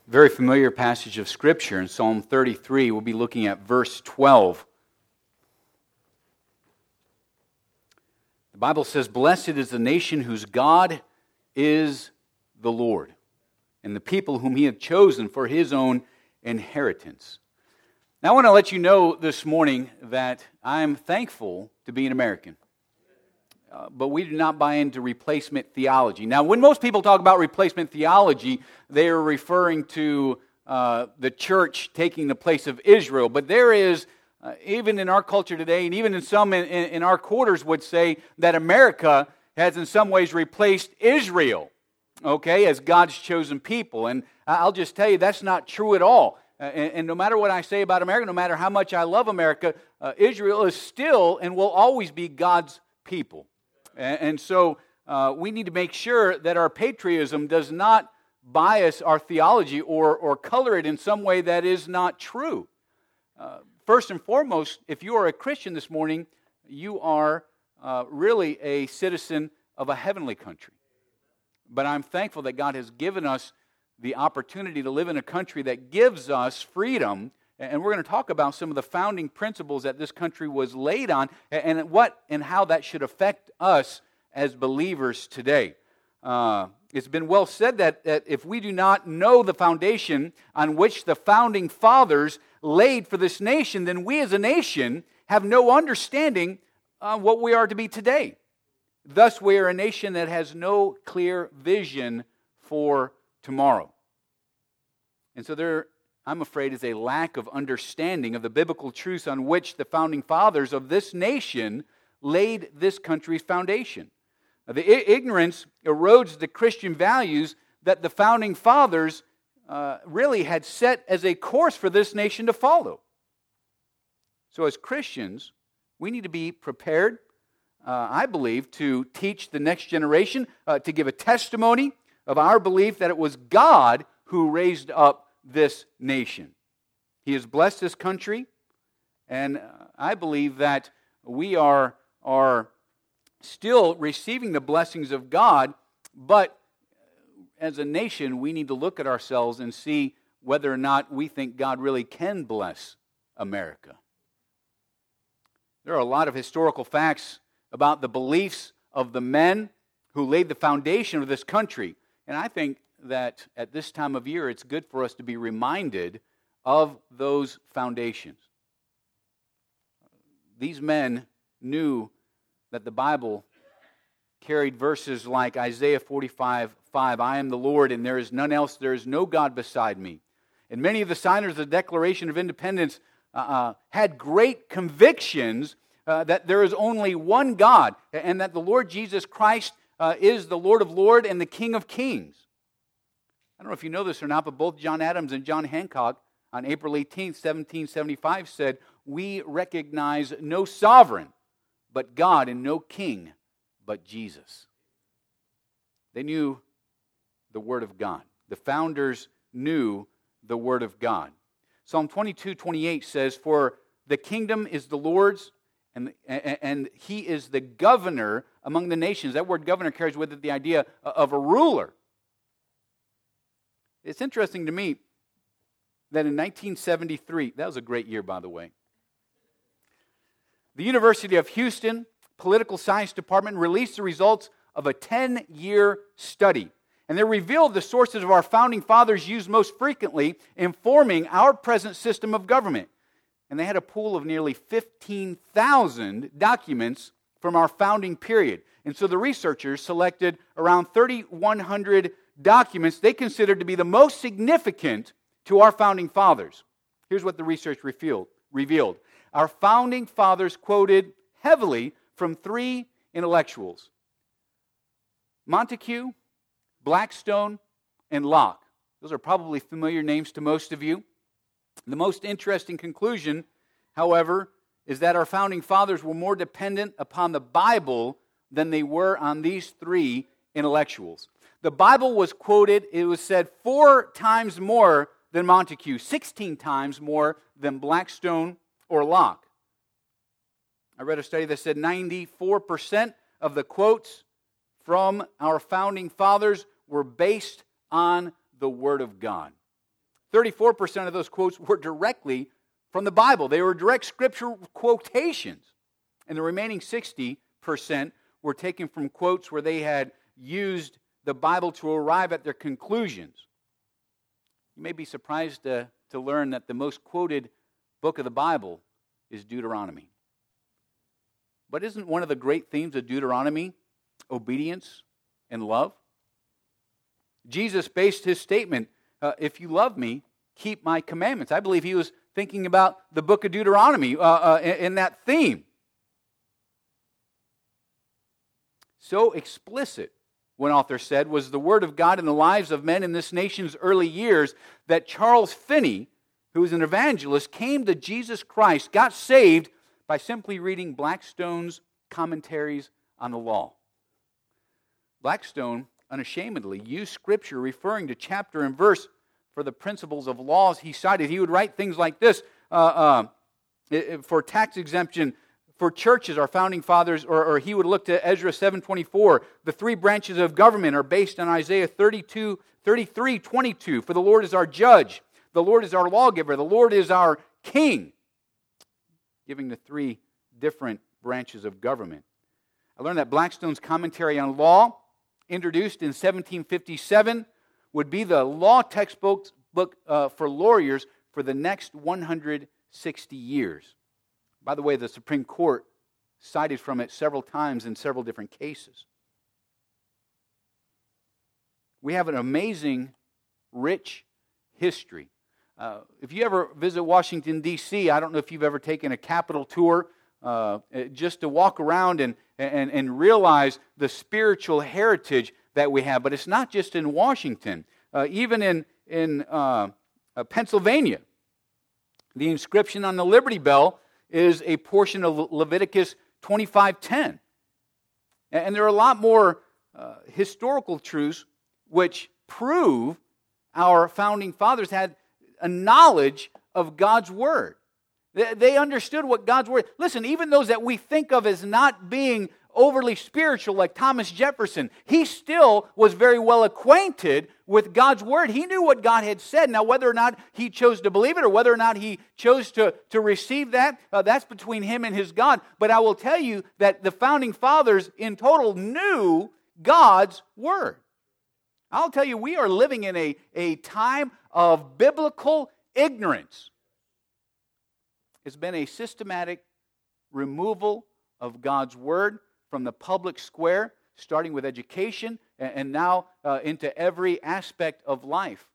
Very familiar passage of Scripture in Psalm 33. We'll be looking at verse 12. The Bible says, "Blessed is the nation whose God is the Lord, and the people whom He hath chosen for His own inheritance." Now I want to let you know this morning that I am thankful to be an American. But we do not buy into replacement theology. Now, when most people talk about replacement theology, they are referring to the church taking the place of Israel. But there is, even in our culture today, and even in some in our quarters would say that America has in some ways replaced Israel, okay, as God's chosen people. And I'll just tell you, that's not true at all. And no matter what I say about America, no matter how much I love America, Israel is still and will always be God's people. And so we need to make sure that our patriotism does not bias our theology or color it in some way that is not true. First and foremost, if you are a Christian this morning, you are really a citizen of a heavenly country. But I'm thankful that God has given us the opportunity to live in a country that gives us freedom. And we're going to talk about some of the founding principles that this country was laid on and what and how that should affect us as believers today. It's been well said that if we do not know the foundation on which the founding fathers laid for this nation, then we as a nation have no understanding of what we are to be today. Thus, we are a nation that has no clear vision for tomorrow. And so there, I'm afraid, is a lack of understanding of the biblical truths on which the founding fathers of this nation laid this country's foundation. The ignorance erodes the Christian values that the founding fathers really had set as a course for this nation to follow. So as Christians, we need to be prepared, I believe, to teach the next generation, to give a testimony of our belief that it was God who raised up this nation. He has blessed this country, and I believe that we are still receiving the blessings of God, but as a nation, we need to look at ourselves and see whether or not we think God really can bless America. There are a lot of historical facts about the beliefs of the men who laid the foundation of this country, and I think that at this time of year, it's good for us to be reminded of those foundations. These men knew that the Bible carried verses like Isaiah 45:5, "I am the Lord, and there is none else, there is no God beside me." And many of the signers of the Declaration of Independence had great convictions that there is only one God, and that the Lord Jesus Christ is the Lord of Lords and the King of Kings. I don't know if you know this or not, but both John Adams and John Hancock on April 18th, 1775 said, "We recognize no sovereign but God and no king but Jesus." They knew the Word of God. The founders knew the Word of God. Psalm 22:28 says, "For the kingdom is the Lord's, and He is the governor among the nations." That word governor carries with it the idea of a ruler. It's interesting to me that in 1973, that was a great year, by the way, the University of Houston Political Science Department released the results of a 10-year study. And they revealed the sources of our founding fathers used most frequently in forming our present system of government. And they had a pool of nearly 15,000 documents from our founding period. And so the researchers selected around 3,100 documents they considered to be the most significant to our founding fathers. Here's what the research revealed. Our founding fathers quoted heavily from three intellectuals: Montesquieu, Blackstone, and Locke. Those are probably familiar names to most of you. The most interesting conclusion, however, is that our founding fathers were more dependent upon the Bible than they were on these three intellectuals. The Bible was quoted, it was said 4 times more than Montesquieu, 16 times more than Blackstone or Locke. I read a study that said 94% of the quotes from our founding fathers were based on the Word of God. 34% of those quotes were directly from the Bible. They were direct scripture quotations. And the remaining 60% were taken from quotes where they had used the Bible to arrive at their conclusions. You may be surprised to learn that the most quoted book of the Bible is Deuteronomy. But isn't one of the great themes of Deuteronomy obedience and love? Jesus based his statement, if you love me, keep my commandments. I believe he was thinking about the book of Deuteronomy in that theme. So explicit, one author said, was the word of God in the lives of men in this nation's early years that Charles Finney, who was an evangelist, came to Jesus Christ, got saved by simply reading Blackstone's commentaries on the law. Blackstone unashamedly used Scripture referring to chapter and verse for the principles of laws he cited. He would write things like this, for tax exemption for churches, our founding fathers, or he would look to Ezra 7:24. The three branches of government are based on Isaiah 33:22. For the Lord is our judge, the Lord is our lawgiver, the Lord is our king. Giving the three different branches of government. I learned that Blackstone's commentary on law, introduced in 1757, would be the law textbook for lawyers for the next 160 years. By the way, the Supreme Court cited from it several times in several different cases. We have an amazing, rich history. If you ever visit Washington, D.C., I don't know if you've ever taken a Capitol tour, just to walk around and realize the spiritual heritage that we have. But it's not just in Washington. Even in Pennsylvania, the inscription on the Liberty Bell is a portion of Leviticus 25:10. And there are a lot more historical truths which prove our founding fathers had a knowledge of God's Word. They understood what God's Word... Listen, even those that we think of as not being overly spiritual, like Thomas Jefferson, he still was very well acquainted with God's Word. He knew what God had said. Now, whether or not he chose to believe it or whether or not he chose to receive that, that's between him and his God. But I will tell you that the founding fathers in total knew God's Word. I'll tell you, we are living in a time of biblical ignorance. It's been a systematic removal of God's Word from the public square, starting with education and now into every aspect of life.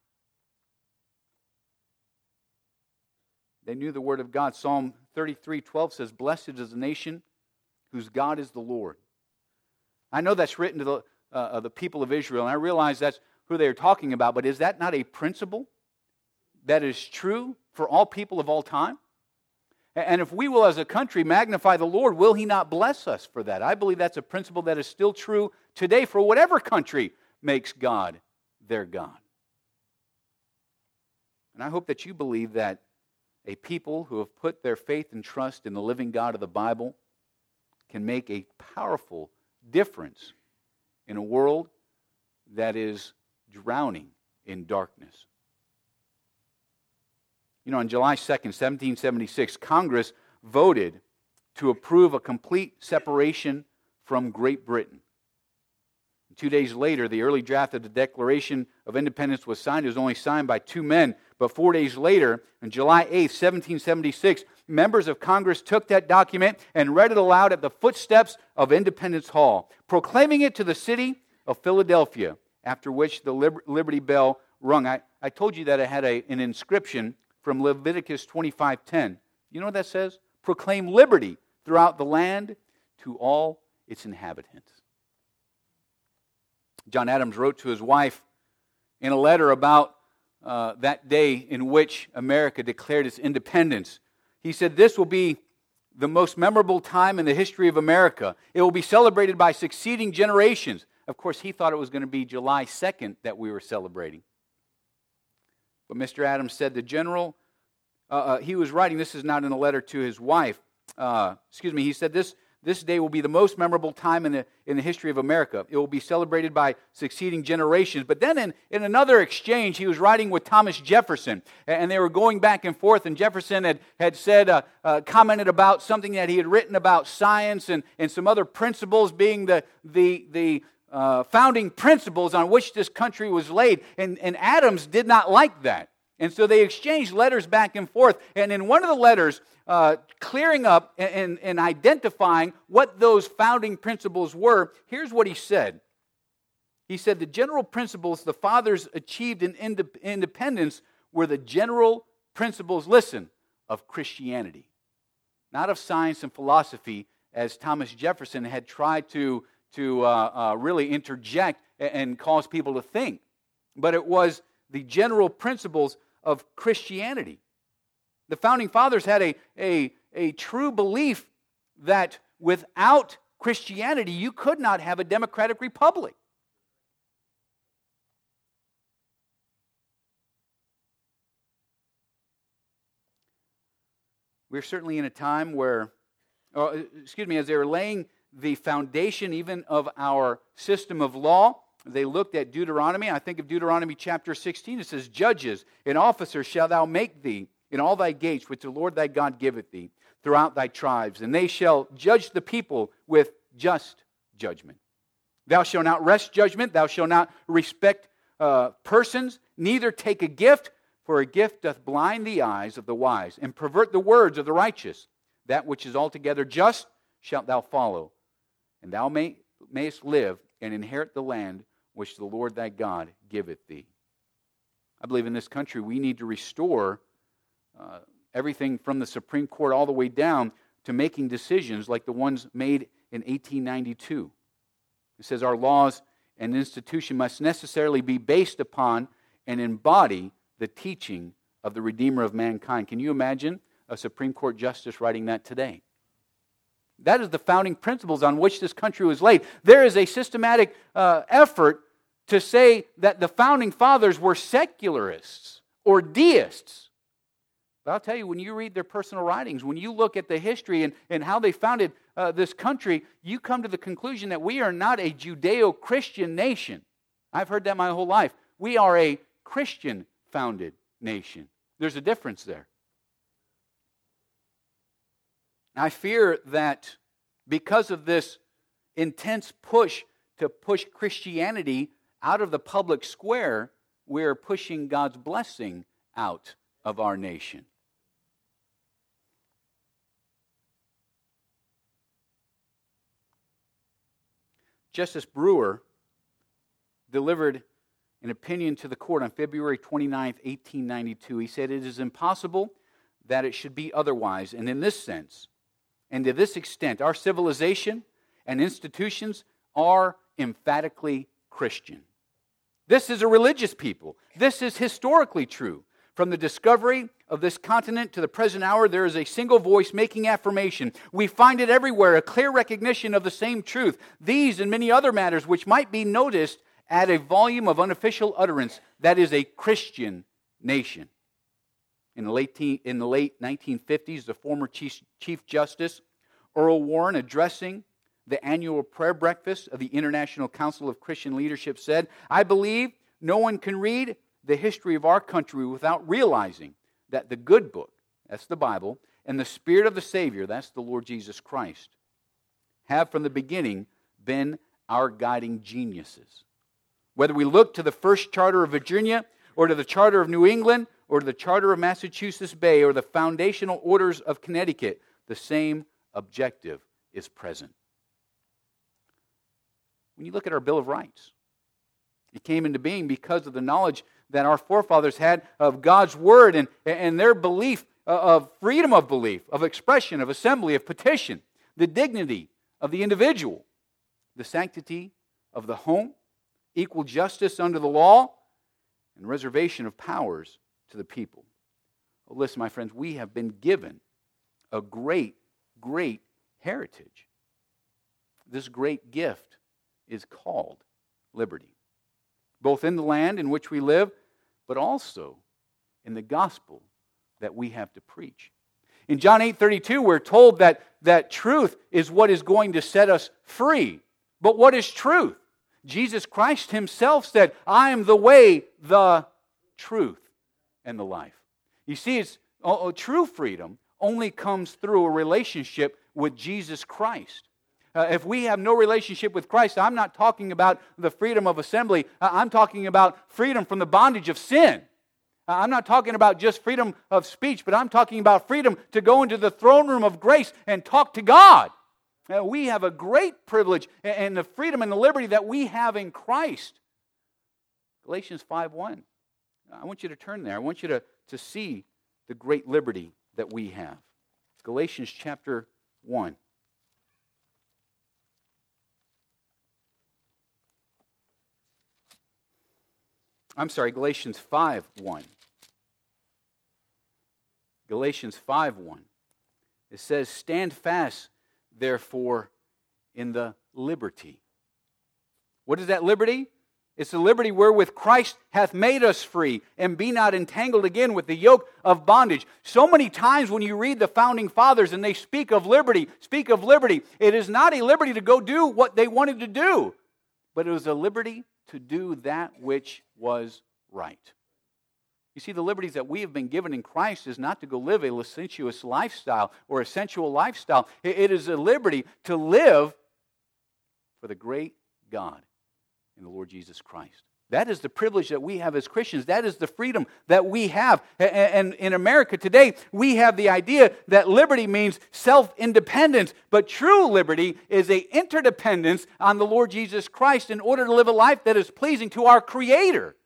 They knew the Word of God. Psalm 33:12 says, "Blessed is the nation whose God is the Lord." I know that's written to the people of Israel, and I realize that's who they are talking about, but is that not a principle that is true for all people of all time? And if we will, as a country, magnify the Lord, will He not bless us for that? I believe that's a principle that is still true today for whatever country makes God their God. And I hope that you believe that a people who have put their faith and trust in the living God of the Bible can make a powerful difference in a world that is drowning in darkness. You know, on July 2nd, 1776, Congress voted to approve a complete separation from Great Britain. 2 days later, the early draft of the Declaration of Independence was signed. It was only signed by 2 men. But 4 days later, on July 8th, 1776, members of Congress took that document and read it aloud at the footsteps of Independence Hall, proclaiming it to the city of Philadelphia, after which the Liberty Bell rung. I told you that it had an inscription from Leviticus 25:10. You know what that says? Proclaim liberty throughout the land to all its inhabitants. John Adams wrote to his wife in a letter about that day in which America declared its independence. He said, "This will be the most memorable time in the history of America. It will be celebrated by succeeding generations." Of course, he thought it was going to be July 2nd that we were celebrating. But Mr. Adams said he was writing, this is not in a letter to his wife, he said this day will be the most memorable time in the history of America. It will be celebrated by succeeding generations. But then in another exchange, he was writing with Thomas Jefferson, and they were going back and forth, and Jefferson had said, commented about something that he had written about science and some other principles being the founding principles on which this country was laid. And Adams did not like that. And so they exchanged letters back and forth. And in one of the letters, clearing up and identifying what those founding principles were, here's what he said. He said, the general principles the fathers achieved in independence were the general principles, listen, of Christianity. Not of science and philosophy, as Thomas Jefferson had tried to really interject and cause people to think. But it was the general principles of Christianity. The founding fathers had a true belief that without Christianity, you could not have a democratic republic. We're certainly in a time where, as they were laying the foundation even of our system of law, they looked at Deuteronomy. I think of Deuteronomy chapter 16. It says, Judges and officers shalt thou make thee in all thy gates, which the Lord thy God giveth thee, throughout thy tribes. And they shall judge the people with just judgment. Thou shalt not wrest judgment. Thou shalt not respect persons, neither take a gift, for a gift doth blind the eyes of the wise, and pervert the words of the righteous. That which is altogether just shalt thou follow, and thou mayest live and inherit the land which the Lord thy God giveth thee. I believe in this country we need to restore everything from the Supreme Court all the way down to making decisions like the ones made in 1892. It says our laws and institution must necessarily be based upon and embody the teaching of the Redeemer of mankind. Can you imagine a Supreme Court justice writing that today? That is the founding principles on which this country was laid. There is a systematic effort to say that the founding fathers were secularists or deists. But I'll tell you, when you read their personal writings, when you look at the history and how they founded this country, you come to the conclusion that we are not a Judeo-Christian nation. I've heard that my whole life. We are a Christian-founded nation. There's a difference there. I fear that because of this intense push to push Christianity out of the public square, we're pushing God's blessing out of our nation. Justice Brewer delivered an opinion to the court on February 29th, 1892. He said, "It is impossible that it should be otherwise, and in this sense, and to this extent, our civilization and institutions are emphatically Christian. This is a religious people. This is historically true. From the discovery of this continent to the present hour, there is a single voice making affirmation. We find it everywhere, a clear recognition of the same truth. These and many other matters which might be noticed add a volume of unofficial utterance that is a Christian nation." In the late 1950s, the former Chief Justice Earl Warren, addressing the annual prayer breakfast of the International Council of Christian Leadership, said, "I believe no one can read the history of our country without realizing that the good book, that's the Bible, and the Spirit of the Savior, that's the Lord Jesus Christ, have from the beginning been our guiding geniuses. Whether we look to the first charter of Virginia, or to the Charter of New England, or to the Charter of Massachusetts Bay, or the foundational orders of Connecticut, the same objective is present." When you look at our Bill of Rights, it came into being because of the knowledge that our forefathers had of God's Word and their belief of freedom of belief, of expression, of assembly, of petition, the dignity of the individual, the sanctity of the home, equal justice under the law, and reservation of powers to the people. Well, listen, my friends, we have been given a great, great heritage. This great gift is called liberty, both in the land in which we live, but also in the gospel that we have to preach. In John 8:32, we're told that truth is what is going to set us free. But what is truth? Jesus Christ himself said, I am the way, the truth, and the life. You see, it's true freedom only comes through a relationship with Jesus Christ. If we have no relationship with Christ, I'm not talking about the freedom of assembly. I'm talking about freedom from the bondage of sin. I'm not talking about just freedom of speech, but I'm talking about freedom to go into the throne room of grace and talk to God. We have a great privilege and the freedom and the liberty that we have in Christ. Galatians 5:1. I want you to turn there. I want you to see the great liberty that we have. Galatians chapter 1. I'm sorry, Galatians 5:1. Galatians 5:1. It says, stand fast, therefore, in the liberty. What is that liberty? It's the liberty wherewith Christ hath made us free, and be not entangled again with the yoke of bondage. So many times when you read the founding fathers and they speak of liberty, it is not a liberty to go do what they wanted to do, but it was a liberty to do that which was right. You see, the liberties that we have been given in Christ is not to go live a licentious lifestyle or a sensual lifestyle. It is a liberty to live for the great God in the Lord Jesus Christ. That is the privilege that we have as Christians. That is the freedom that we have. And in America today, we have the idea that liberty means self-independence. But true liberty is an interdependence on the Lord Jesus Christ in order to live a life that is pleasing to our Creator.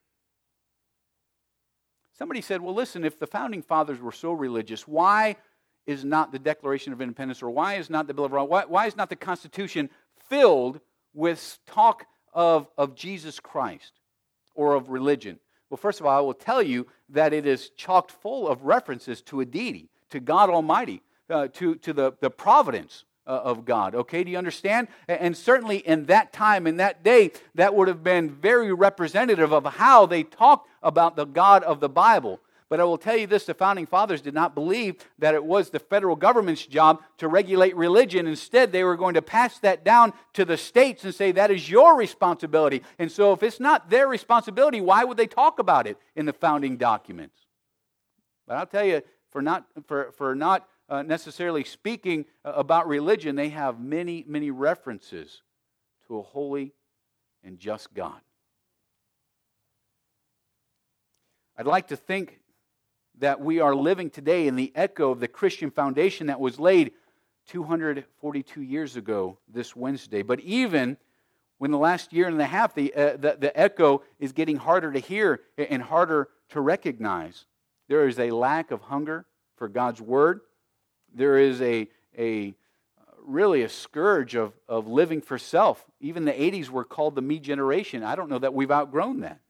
Somebody said, well, listen, if the founding fathers were so religious, why is not the Declaration of Independence, or why is not the Bill of Rights, why is not the Constitution filled with talk of Jesus Christ or of religion? Well, first of all, I will tell you that it is chocked full of references to a deity, to God Almighty, to the providence of God. Okay, do you understand? And certainly in that time, in that day, that would have been very representative of how they talked about the God of the Bible. But I will tell you this, the founding fathers did not believe that it was the federal government's job to regulate religion. Instead, they were going to pass that down to the states and say, that is your responsibility. And so if it's not their responsibility, why would they talk about it in the founding documents? But I'll tell you, for not necessarily speaking about religion, they have many, many references to a holy and just God. I'd like to think that we are living today in the echo of the Christian foundation that was laid 242 years ago this Wednesday. But even when the last year and a half, the echo is getting harder to hear and harder to recognize. There is a lack of hunger for God's Word. There is really a scourge of living for self. Even the 80s were called the me generation. I don't know that we've outgrown that.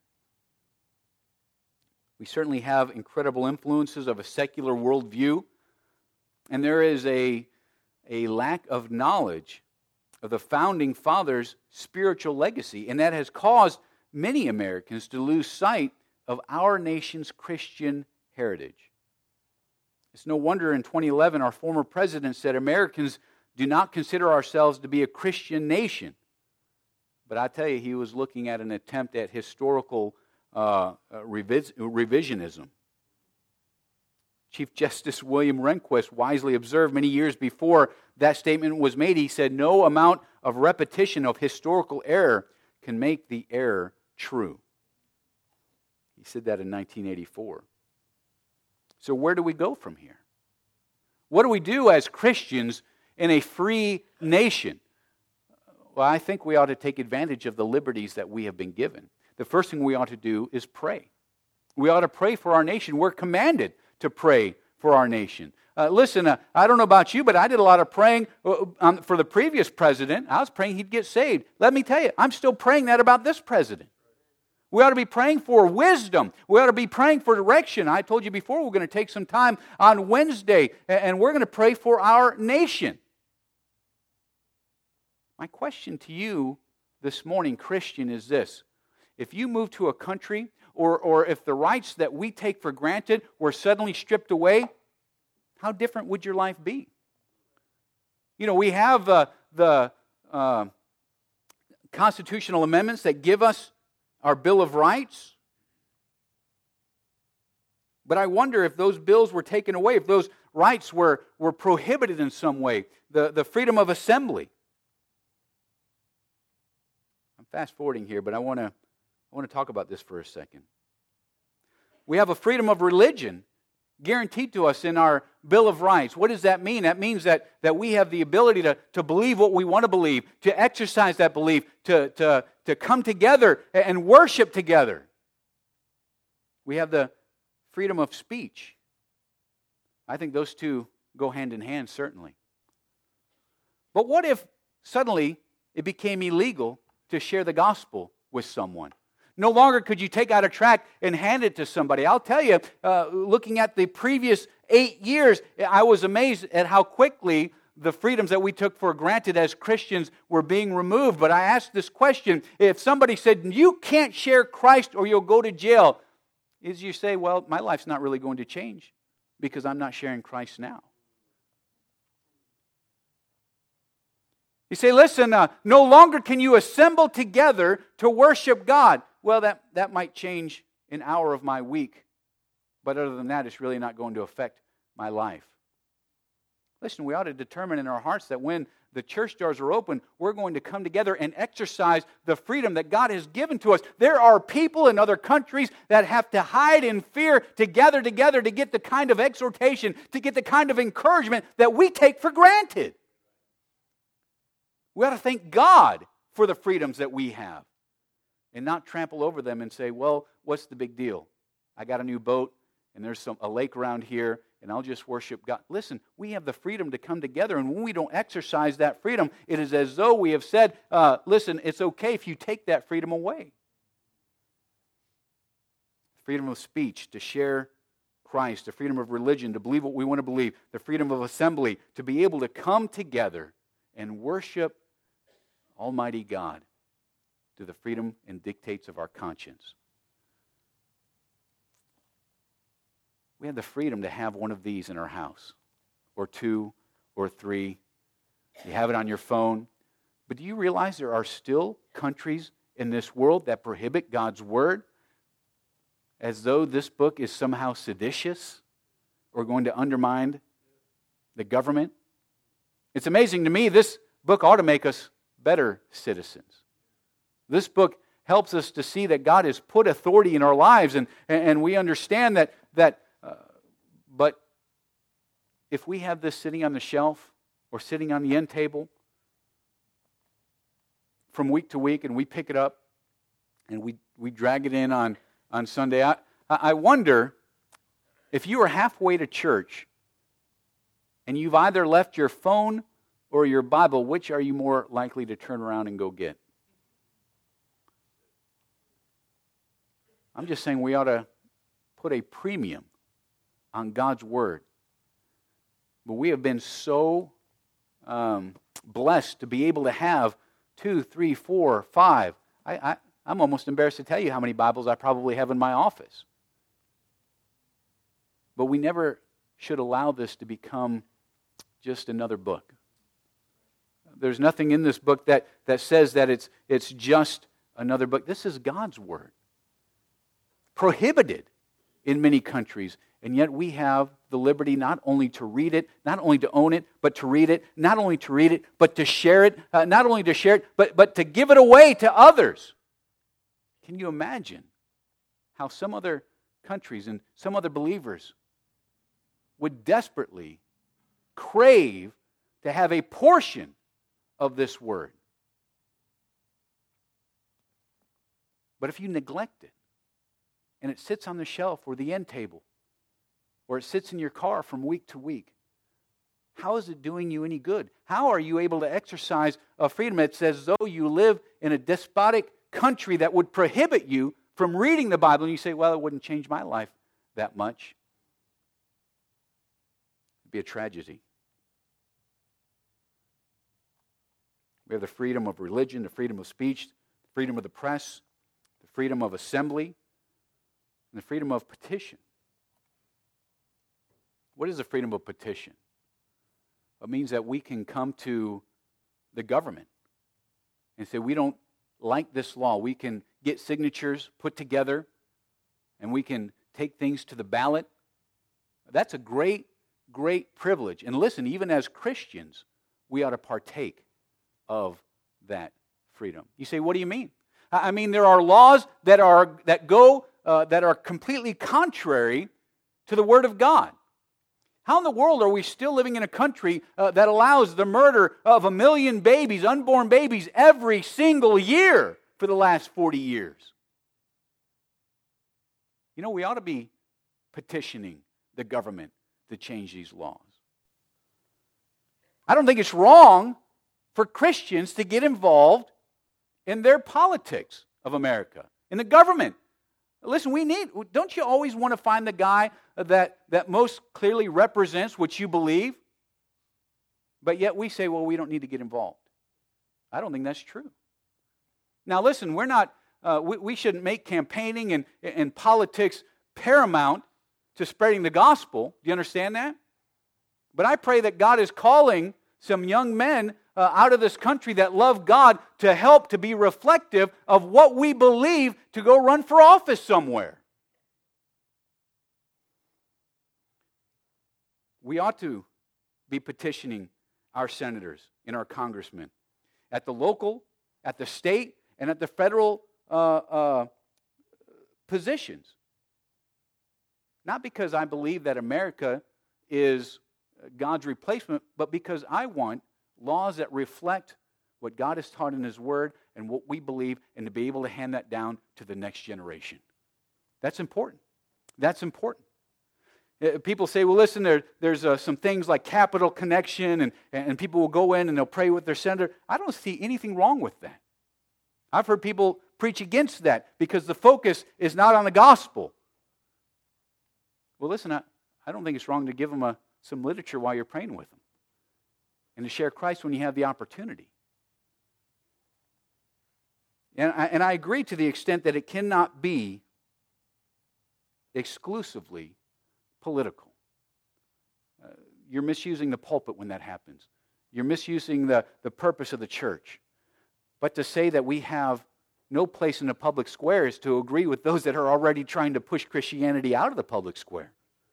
We certainly have incredible influences of a secular worldview. And there is a lack of knowledge of the founding fathers' spiritual legacy. And that has caused many Americans to lose sight of our nation's Christian heritage. It's no wonder in 2011 our former president said Americans do not consider ourselves to be a Christian nation. But I tell you, he was looking at an attempt at historical revisionism. Chief Justice William Rehnquist wisely observed many years before that statement was made, he said, no amount of repetition of historical error can make the error true. He said that in 1984. So where do we go from here? What do we do as Christians in a free nation? Well, I think we ought to take advantage of the liberties that we have been given. The first thing we ought to do is pray. We ought to pray for our nation. We're commanded to pray for our nation. Listen, I don't know about you, but I did a lot of praying for the previous president. I was praying he'd get saved. Let me tell you, I'm still praying that about this president. We ought to be praying for wisdom. We ought to be praying for direction. I told you before we're going to take some time on Wednesday, and we're going to pray for our nation. My question to you this morning, Christian, is this. If you move to a country, or if the rights that we take for granted were suddenly stripped away, how different would your life be? We have the constitutional amendments that give us our Bill of Rights. But I wonder if those bills were taken away, if those rights were prohibited in some way. The freedom of assembly. I'm fast forwarding here, but I want to talk about this for a second. We have a freedom of religion guaranteed to us in our Bill of Rights. What does that mean? That means that we have the ability to believe what we want to believe, to exercise that belief, to come together and worship together. We have the freedom of speech. I think those two go hand in hand, certainly. But what if suddenly it became illegal to share the gospel with someone? No longer could you take out a tract and hand it to somebody. I'll tell you, looking at the previous 8 years, I was amazed at how quickly the freedoms that we took for granted as Christians were being removed. But I asked this question: if somebody said, you can't share Christ or you'll go to jail, is you say, well, my life's not really going to change because I'm not sharing Christ now. You say, listen, no longer can you assemble together to worship God. Well, that might change an hour of my week, but other than that, it's really not going to affect my life. Listen, we ought to determine in our hearts that when the church doors are open, we're going to come together and exercise the freedom that God has given to us. There are people in other countries that have to hide in fear to gather together to get the kind of exhortation, to get the kind of encouragement that we take for granted. We ought to thank God for the freedoms that we have and not trample over them and say, well, what's the big deal? I got a new boat and there's a lake around here and I'll just worship God. Listen, we have the freedom to come together, and when we don't exercise that freedom, it is as though we have said, listen, it's okay if you take that freedom away. Freedom of speech, to share Christ, the freedom of religion, to believe what we want to believe, the freedom of assembly, to be able to come together and worship Almighty God to the freedom and dictates of our conscience. We have the freedom to have one of these in our house, or 2, or 3. You have it on your phone. But do you realize there are still countries in this world that prohibit God's Word, as though this book is somehow seditious or going to undermine the government? It's amazing to me. This book ought to make us better citizens. This book helps us to see that God has put authority in our lives, and we understand that but if we have this sitting on the shelf or sitting on the end table from week to week, and we pick it up and we drag it in on Sunday, I wonder if you are halfway to church and you've either left your phone or your Bible, which are you more likely to turn around and go get? I'm just saying we ought to put a premium on God's Word. But we have been so blessed to be able to have 2, 3, 4, 5. I'm almost embarrassed to tell you how many Bibles I probably have in my office. But we never should allow this to become just another book. There's nothing in this book that says that it's just another book. This is God's Word. Prohibited in many countries, and yet we have the liberty not only to read it, not only to own it, but to read it, not only to read it, but to share it, not only to share it, but to give it away to others. Can you imagine how some other countries and some other believers would desperately crave to have a portion of this Word? But if you neglect it, and it sits on the shelf or the end table, or it sits in your car from week to week, how is it doing you any good? How are you able to exercise a freedom? It's as though you live in a despotic country that would prohibit you from reading the Bible, and you say, well, it wouldn't change my life that much. It'd be a tragedy. We have the freedom of religion, the freedom of speech, the freedom of the press, the freedom of assembly, and the freedom of petition. What is the freedom of petition? It means that we can come to the government and say, we don't like this law. We can get signatures put together, and we can take things to the ballot. That's a great, great privilege. And listen, even as Christians, we ought to partake of that freedom. You say, what do you mean? I mean, there are laws that are completely contrary to the Word of God. How in the world are we still living in a country that allows the murder of 1 million babies, unborn babies, every single year for the last 40 years? You know, we ought to be petitioning the government to change these laws. I don't think it's wrong for Christians to get involved in their politics of America, in the government. Listen, don't you always want to find the guy that most clearly represents what you believe? But yet we say, well, we don't need to get involved. I don't think that's true. Now listen, we shouldn't make campaigning and politics paramount to spreading the gospel. Do you understand that? But I pray that God is calling some young men out of this country that love God to help to be reflective of what we believe to go run for office somewhere. We ought to be petitioning our senators and our congressmen at the local, at the state, and at the federal positions. Not because I believe that America is God's replacement, but because I want laws that reflect what God has taught in His Word and what we believe, and to be able to hand that down to the next generation. That's important. That's important. People say, well, listen, there's some things like capital connection, and people will go in and they'll pray with their senator. I don't see anything wrong with that. I've heard people preach against that because the focus is not on the gospel. Well, listen, I don't think it's wrong to give them some literature while you're praying with them, and to share Christ when you have the opportunity. And I agree to the extent that it cannot be exclusively political. You're misusing the pulpit when that happens. You're misusing the purpose of the church. But to say that we have no place in the public square is to agree with those that are already trying to push Christianity out of the public square.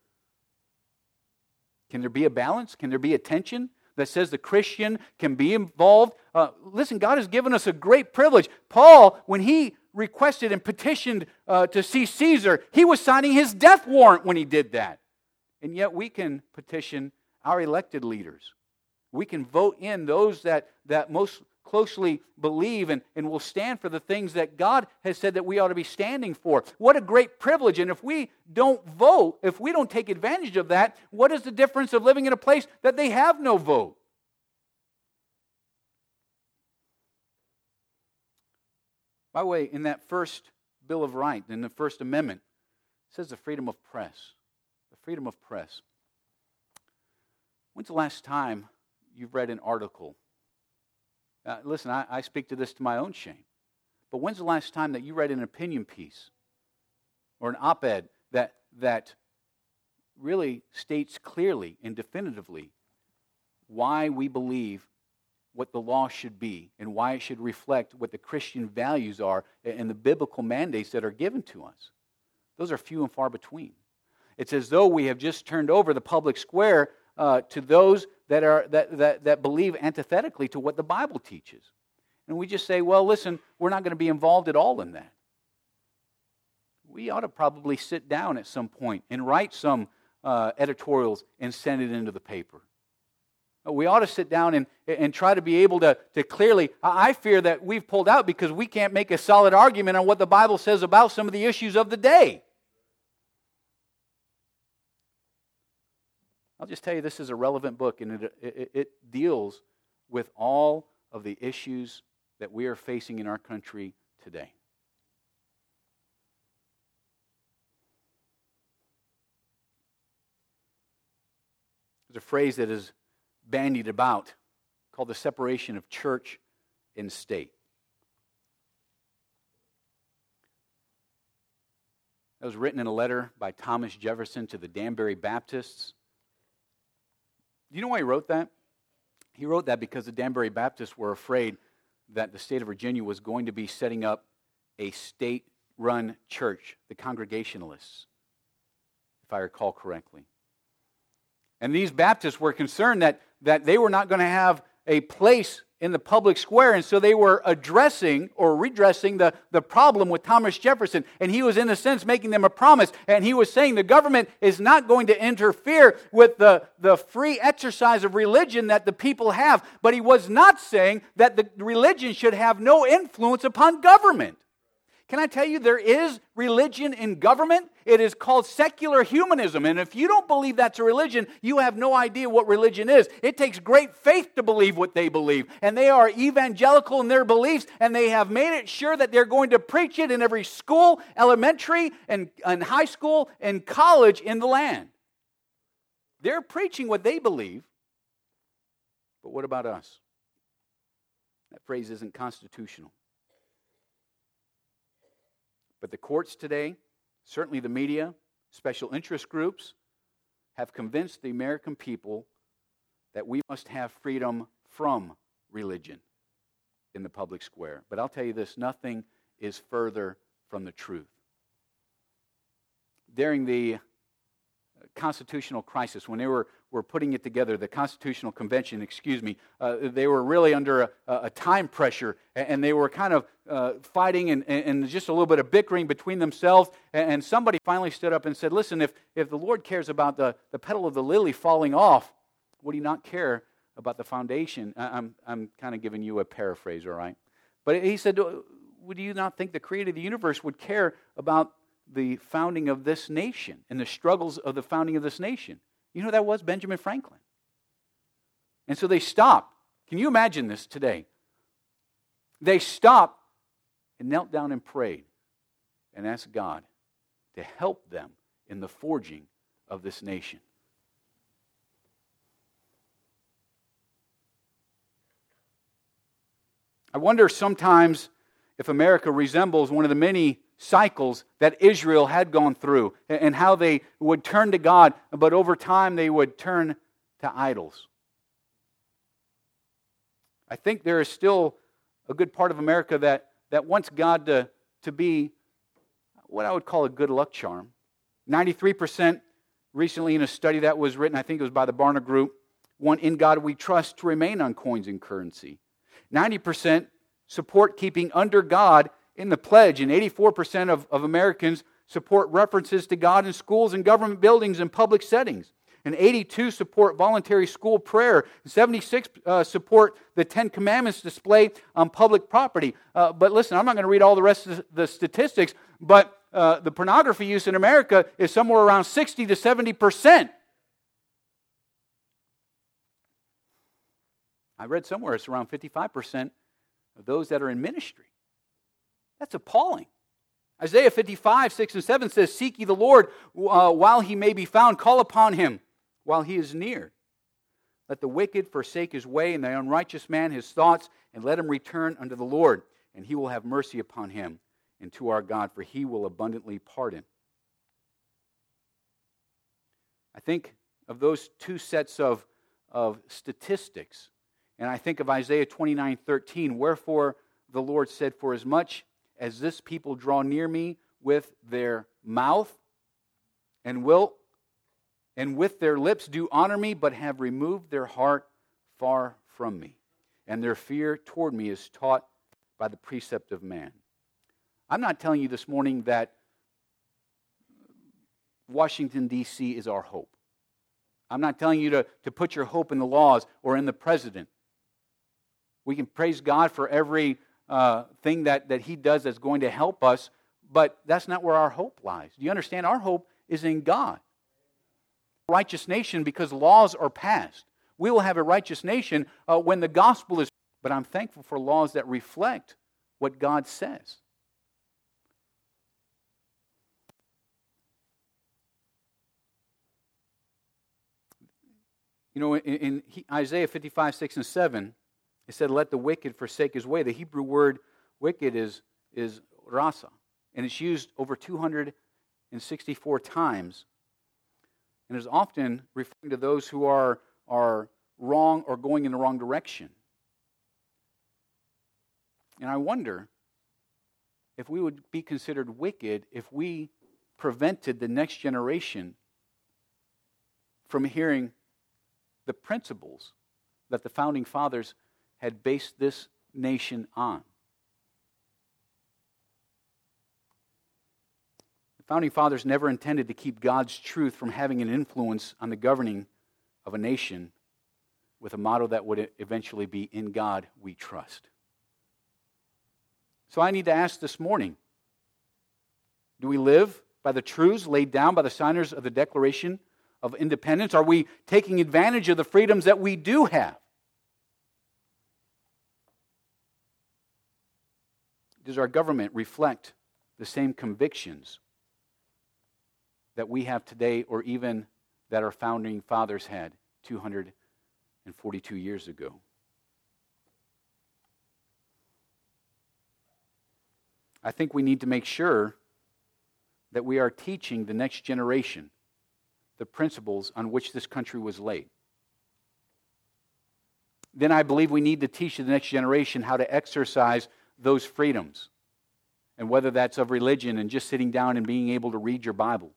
Can there be a balance? Can there be a tension that says the Christian can be involved? Listen, God has given us a great privilege. Paul, when he requested and petitioned to see Caesar, he was signing his death warrant when he did that. And yet we can petition our elected leaders. We can vote in those that most closely believe and will stand for the things that God has said that we ought to be standing for. What a great privilege. And if we don't vote, if we don't take advantage of that, what is the difference of living in a place that they have no vote? By the way, in that first Bill of Rights, in the First Amendment, it says the freedom of press. The freedom of press. When's the last time you've read an article? Listen, I speak to this to my own shame. But when's the last time that you read an opinion piece or an op-ed that really states clearly and definitively why we believe what the law should be and why it should reflect what the Christian values are and the biblical mandates that are given to us? Those are few and far between. It's as though we have just turned over the public square to those that believe antithetically to what the Bible teaches. And we just say, well, listen, we're not going to be involved at all in that. We ought to probably sit down at some point and write some editorials and send it into the paper. We ought to sit down and try to be able to clearly, I fear that we've pulled out because we can't make a solid argument on what the Bible says about some of the issues of the day. I'll just tell you, this is a relevant book, and it deals with all of the issues that we are facing in our country today. There's a phrase that is bandied about called the separation of church and state. That was written in a letter by Thomas Jefferson to the Danbury Baptists Do you know why he wrote that? He wrote that because the Danbury Baptists were afraid that the state of Virginia was going to be setting up a state-run church, the Congregationalists, if I recall correctly. And these Baptists were concerned that they were not going to have a place in the public square, and so they were addressing or redressing the problem with Thomas Jefferson. And he was, in a sense, making them a promise. And he was saying the government is not going to interfere with the free exercise of religion that the people have. But he was not saying that the religion should have no influence upon government. Can I tell you, there is religion in government? It is called secular humanism. And if you don't believe that's a religion, you have no idea what religion is. It takes great faith to believe what they believe. And they are evangelical in their beliefs, and they have made it sure that they're going to preach it in every school, elementary, and high school, and college in the land. They're preaching what they believe. But what about us? That phrase isn't constitutional. But the courts today, certainly the media, special interest groups, have convinced the American people that we must have freedom from religion in the public square. But I'll tell you this, nothing is further from the truth. During the constitutional crisis, when they were putting it together, the Constitutional Convention, they were really under a time pressure, and they were kind of fighting and just a little bit of bickering between themselves, and somebody finally stood up and said, listen, if the Lord cares about the petal of the lily falling off, would he not care about the foundation? I'm kind of giving you a paraphrase, all right? But he said, would you not think the creator of the universe would care about the founding of this nation and the struggles of the founding of this nation? You know who that was? Benjamin Franklin. And so they stopped. Can you imagine this today? They stopped and knelt down and prayed and asked God to help them in the forging of this nation. I wonder sometimes if America resembles one of the many cycles that Israel had gone through, and how they would turn to God, but over time they would turn to idols. I think there is still a good part of America that wants God to be what I would call a good luck charm. 93% recently in a study that was written, I think it was by the Barna Group, want in God we trust to remain on coins and currency. 90% support keeping under God in the pledge, and 84% of Americans support references to God in schools and government buildings and public settings. And 82 support voluntary school prayer. 76 support the Ten Commandments display on public property. But listen, I'm not going to read all the rest of the statistics, but the pornography use in America is somewhere around 60 to 70%. I read somewhere it's around 55% of those that are in ministry. That's appalling. Isaiah 55, 6 and 7 says, seek ye the Lord while he may be found. Call upon him while he is near. Let the wicked forsake his way, and the unrighteous man his thoughts, and let him return unto the Lord, and he will have mercy upon him and to our God, for he will abundantly pardon. I think of those two sets of statistics, and I think of Isaiah 29:13, wherefore the Lord said, for as much as this people draw near me with their mouth and with their lips do honor me, but have removed their heart far from me, and their fear toward me is taught by the precept of man. I'm not telling you this morning that Washington, D.C. is our hope. I'm not telling you to put your hope in the laws or in the president. We can praise God for every thing that he does that's going to help us, but that's not where our hope lies. Do you understand? Our hope is in God. Righteous nation because laws are passed. We will have a righteous nation when the gospel is, but I'm thankful for laws that reflect what God says. You know, in Isaiah 55, 6 and 7, it said, let the wicked forsake his way. The Hebrew word wicked is rasa, and it's used over 264 times, and is often referring to those who are are wrong or going in the wrong direction. And I wonder if we would be considered wicked if we prevented the next generation from hearing the principles that the founding fathers had based this nation on. The founding fathers never intended to keep God's truth from having an influence on the governing of a nation with a motto that would eventually be, "In God we trust." So I need to ask this morning, do we live by the truths laid down by the signers of the Declaration of Independence? Are we taking advantage of the freedoms that we do have? Does our government reflect the same convictions that we have today, or even that our founding fathers had 242 years ago? I think we need to make sure that we are teaching the next generation the principles on which this country was laid. Then I believe we need to teach the next generation how to exercise those freedoms, and whether that's of religion and just sitting down and being able to read your Bible,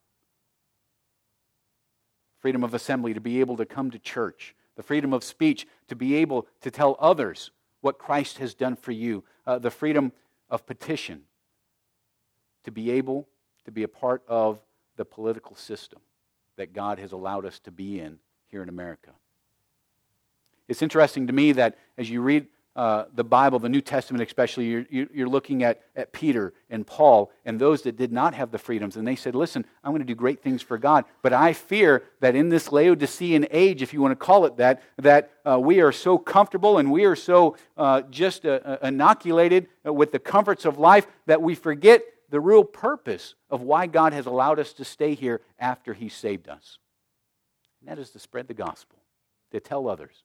freedom of assembly to be able to come to church, the freedom of speech to be able to tell others what Christ has done for you, the freedom of petition to be able to be a part of the political system that God has allowed us to be in here in America. It's interesting to me that as you read the Bible, the New Testament especially, you're looking at Peter and Paul and those that did not have the freedoms. And they said, listen, I'm going to do great things for God. But I fear that in this Laodicean age, if you want to call it that we are so comfortable and we are so just inoculated with the comforts of life that we forget the real purpose of why God has allowed us to stay here after He saved us. And that is to spread the gospel, to tell others.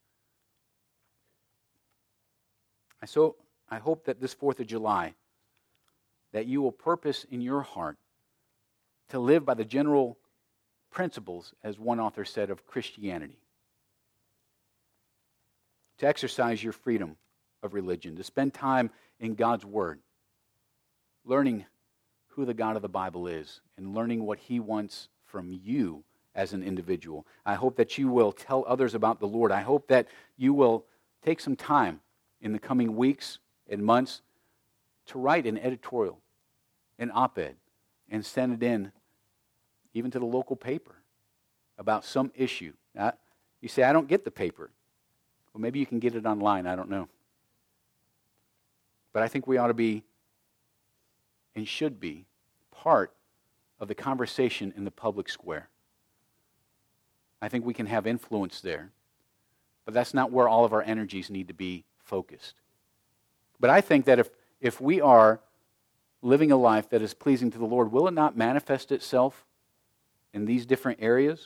So I hope that this 4th of July, that you will purpose in your heart to live by the general principles, as one author said, of Christianity. To exercise your freedom of religion, to spend time in God's Word, learning who the God of the Bible is, and learning what He wants from you as an individual. I hope that you will tell others about the Lord. I hope that you will take some time in the coming weeks and months to write an editorial, an op-ed, and send it in even to the local paper about some issue. Now, you say, I don't get the paper. Well, maybe you can get it online. I don't know. But I think we ought to be and should be part of the conversation in the public square. I think we can have influence there. But that's not where all of our energies need to be focused. But I think that if we are living a life that is pleasing to the Lord, will it not manifest itself in these different areas?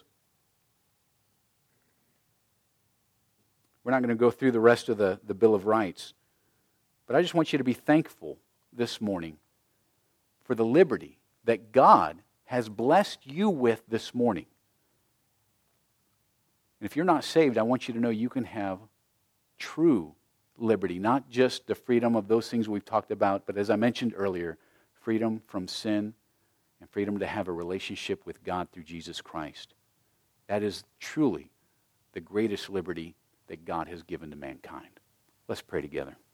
We're not going to go through the rest of the Bill of Rights, but I just want you to be thankful this morning for the liberty that God has blessed you with this morning. And if you're not saved, I want you to know you can have true liberty, not just the freedom of those things we've talked about, but as I mentioned earlier, freedom from sin and freedom to have a relationship with God through Jesus Christ. That is truly the greatest liberty that God has given to mankind. Let's pray together.